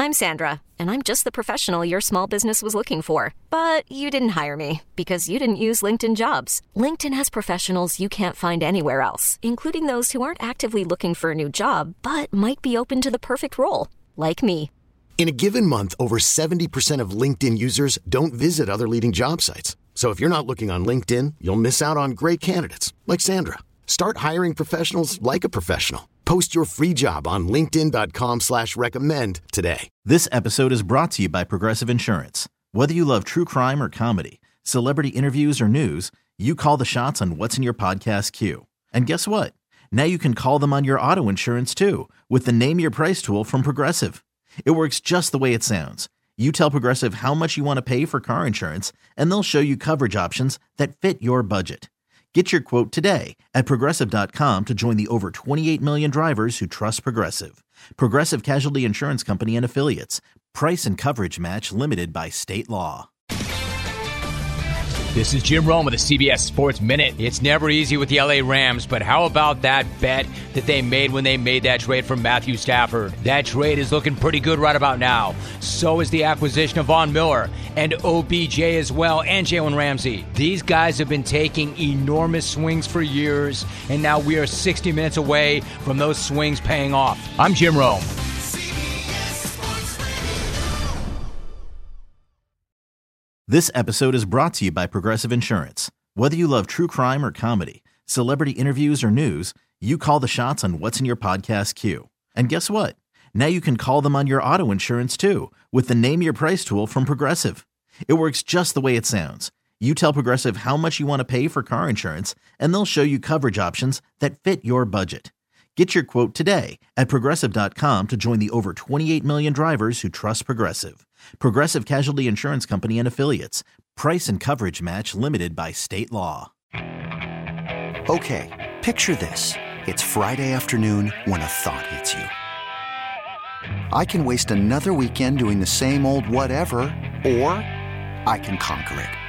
I'm Sandra, and I'm just the professional your small business was looking for. But you didn't hire me because you didn't use LinkedIn Jobs. LinkedIn has professionals you can't find anywhere else, including those who aren't actively looking for a new job, but might be open to the perfect role, like me. In a given month, over 70% of LinkedIn users don't visit other leading job sites. So if you're not looking on LinkedIn, you'll miss out on great candidates like Sandra. Start hiring professionals like a professional. Post your free job on linkedin.com/recommend today. This episode is brought to you by Progressive Insurance. Whether you love true crime or comedy, celebrity interviews or news, you call the shots on what's in your podcast queue. And guess what? Now you can call them on your auto insurance too with the Name Your Price tool from Progressive. It works just the way it sounds. You tell Progressive how much you want to pay for car insurance, and they'll show you coverage options that fit your budget. Get your quote today at Progressive.com to join the over 28 million drivers who trust Progressive. Progressive Casualty Insurance Company and Affiliates. Price and coverage match limited by state law. This is Jim Rome with the CBS Sports Minute. It's never easy with the LA Rams, but how about that bet that they made when they made that trade for Matthew Stafford? That trade is looking pretty good right about now. So is the acquisition of Von Miller and OBJ as well, and Jalen Ramsey. These guys have been taking enormous swings for years, and now we are 60 minutes away from those swings paying off. I'm Jim Rome. This episode is brought to you by Progressive Insurance. Whether you love true crime or comedy, celebrity interviews or news, you call the shots on what's in your podcast queue. And guess what? Now you can call them on your auto insurance too with the Name Your Price tool from Progressive. It works just the way it sounds. You tell Progressive how much you want to pay for car insurance, and they'll show you coverage options that fit your budget. Get your quote today at Progressive.com to join the over 28 million drivers who trust Progressive. Progressive Casualty Insurance Company and Affiliates. Price and coverage match limited by state law. Okay, picture this. It's Friday afternoon when a thought hits you. I can waste another weekend doing the same old whatever, or I can conquer it.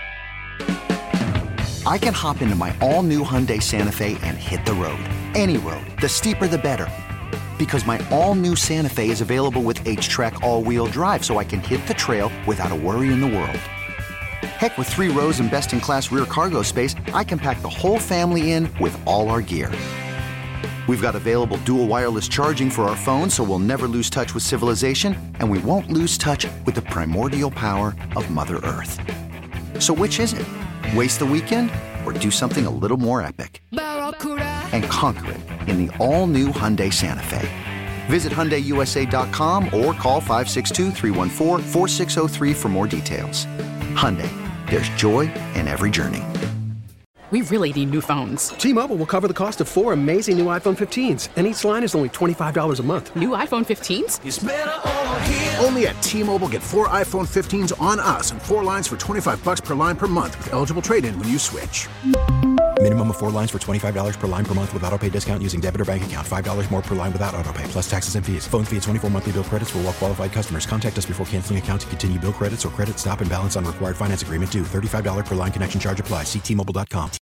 I can hop into my all-new Hyundai Santa Fe and hit the road. Any road. The steeper, the better. Because my all-new Santa Fe is available with H-Track all-wheel drive, so I can hit the trail without a worry in the world. Heck, with 3 rows and best-in-class rear cargo space, I can pack the whole family in with all our gear. We've got available dual wireless charging for our phones, so we'll never lose touch with civilization, and we won't lose touch with the primordial power of Mother Earth. So which is it? Waste the weekend or do something a little more epic? And conquer it in the all-new Hyundai Santa Fe. Visit HyundaiUSA.com or call 562-314-4603 for more details. Hyundai, there's joy in every journey. We really need new phones. T-Mobile will cover the cost of 4 amazing new iPhone 15s, and each line is only $25 a month. New iPhone 15s? It's better over here. Only at T-Mobile, get 4 iPhone 15s on us and 4 lines for $25 per line per month with eligible trade-in when you switch. Minimum of 4 lines for $25 per line per month with autopay discount using debit or bank account. $5 more per line without autopay, plus taxes and fees. Phone fee at 24 monthly bill credits for well-qualified customers. Contact us before canceling account to continue bill credits or credit stop and balance on required finance agreement due. $35 per line connection charge applies. See T-Mobile.com.